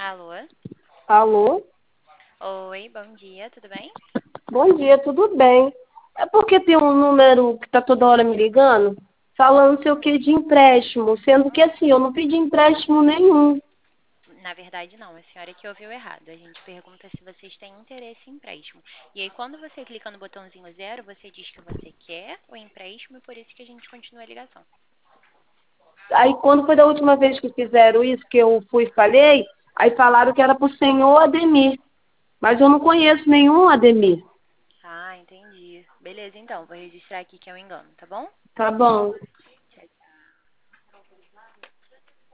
Alô? Alô? Oi, bom dia, tudo bem? Bom dia, tudo bem? É porque tem um número que tá toda hora me ligando, falando não sei o que de empréstimo, sendo que assim, eu não pedi empréstimo nenhum. Na verdade, não, a senhora que ouviu errado. A gente pergunta se vocês têm interesse em empréstimo. E aí, quando você clica no botãozinho zero, você diz que você quer o empréstimo e por isso que a gente continua a ligação. Aí quando foi da última vez que fizeram isso, que eu fui e falei, aí falaram que era pro senhor Ademir. Mas eu não conheço nenhum Ademir. Ah, entendi. Beleza, então, vou registrar aqui que é um engano, tá bom? Tá bom.